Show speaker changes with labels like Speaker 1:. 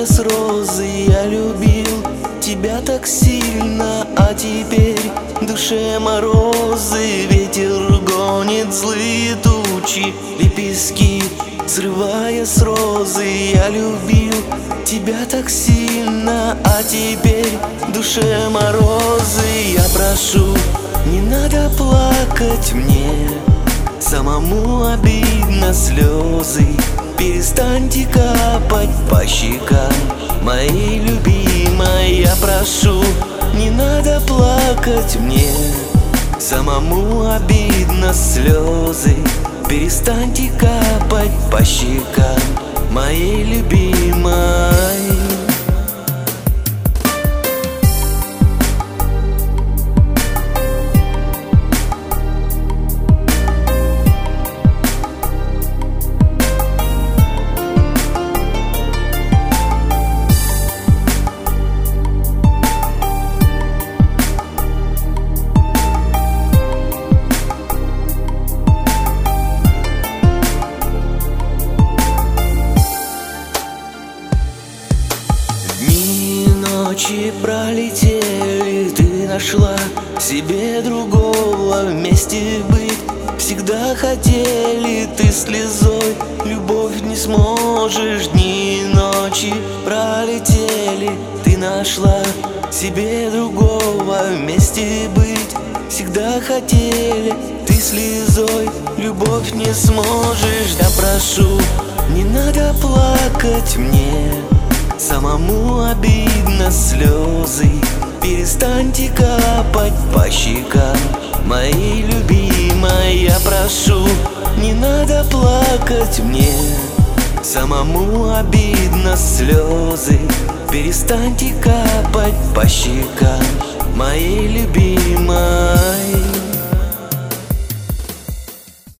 Speaker 1: с розы. Я любил тебя так сильно, а теперь в душе морозы. Ветер гонит злые тучи, лепестки срывая с розы. Я любил тебя так сильно, а теперь в душе морозы. Я прошу, не надо плакать мне, самому обидно слезы. Перестаньте капать по щекам моей любимой. Я прошу, не надо плакать мне, самому обидно слезы. Перестаньте капать по щекам моей любимой. Ночи пролетели, ты нашла себе другого, вместе быть всегда хотели. Ты слезой любовь не сможешь. Дни и ночи пролетели, ты нашла себе другого, вместе быть всегда хотели. Ты слезой любовь не сможешь. Я прошу, не надо плакать мне, самому обидно слезы. Перестаньте капать по щекам моей любимой. Я прошу, не надо плакать мне, самому обидно слезы. Перестаньте капать по щекам моей любимой.